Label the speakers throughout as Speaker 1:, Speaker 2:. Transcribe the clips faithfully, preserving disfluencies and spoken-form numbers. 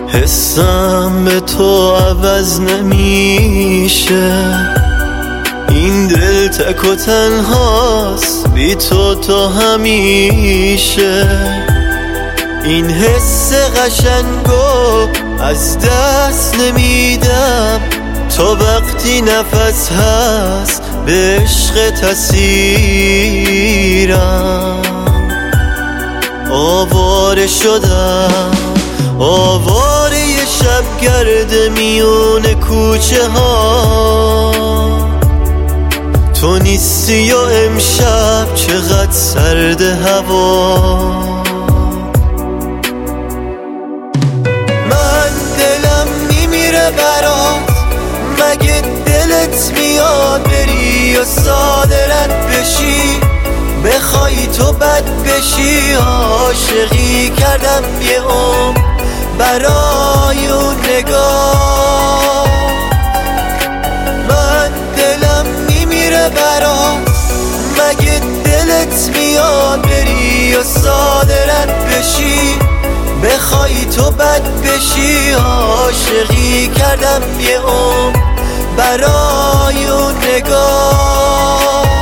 Speaker 1: حسم به تو عوض نمیشه، این دل تک و تنهاست بی تو تا همیشه. این حس قشنگو از دست نمیدم، تا وقتی نفس هست به عشق تسیرم. آواره شدم، آواره یه شب گرد میون کوچه ها، تو نیستی و امشب چقدر سرد هوا. من دلم میمیره برات، مگه دلت میاد بری یا صادرت بشی؟ بخوای تو بد بشی، عاشقی کردم یه عمر برای اون نگاه. من دلم میمیره برات، مگه دلت میاد بری یا صادرت بشی؟ بخوای تو بد بشی، عاشقی کردم یه عمر برای اون نگاه.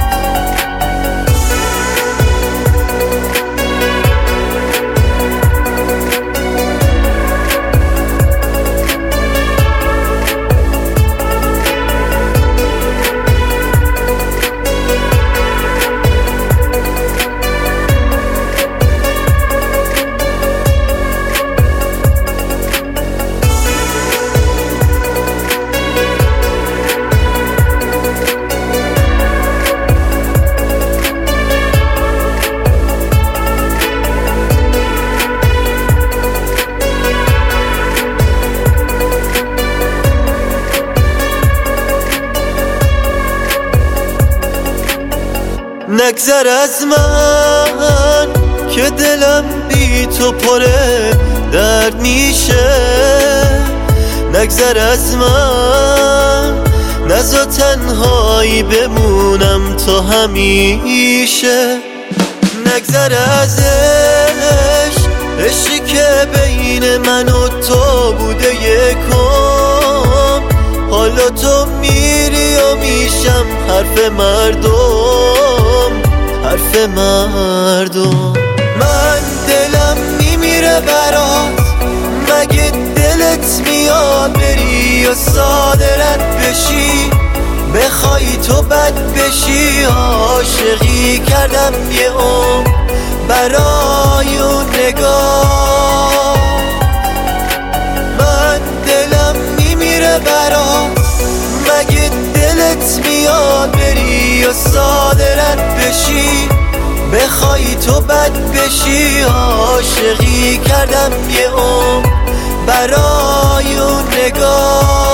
Speaker 1: نگذر از من که دلم بی تو پره درد میشه، نگذر از من نذار تنهایی بمونم تا همیشه. نگذر از عشق، عشقی که بین من و تو بوده یکم، حالا تو میری و میشم حرف مردم، حرف مردم. من دلم میمیره برات، مگه دلت میاد بری یا صادرت بشی؟ بخوای تو بد بشی، عاشقی کردم یه عمر برای اون نگاه. من دلم میمیره برات، مگه دلت میاد بری یا صادرت بشی؟ بخوای تو بد بشی، عاشقی کردم یه عمر برای اون نگاه.